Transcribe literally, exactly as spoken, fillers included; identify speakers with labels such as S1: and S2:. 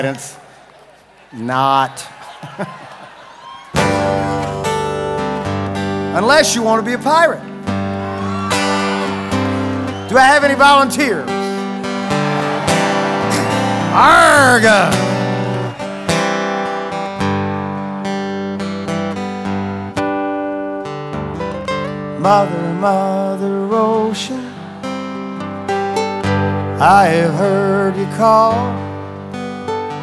S1: It's not. Unless you want to be a pirate. Do I have any volunteers? Arrgh! Mother, Mother Ocean, I have heard you call.